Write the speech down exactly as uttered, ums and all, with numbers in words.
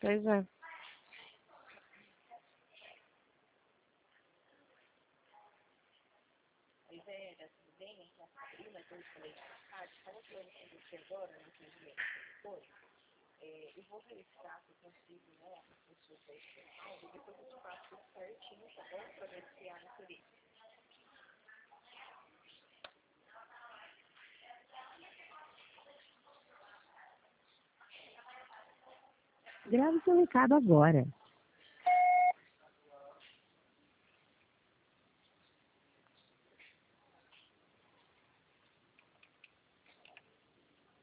Pois é. Pois é, tudo bem, a Sabrina, que eu falei, ah, fala que eu não sei agora, não entendi depois. É, eu vou verificar se eu consigo, né, a consulta especial, e depois eu te faço tudo certinho, tá bom? Para ver se há interesse. Grave seu recado agora.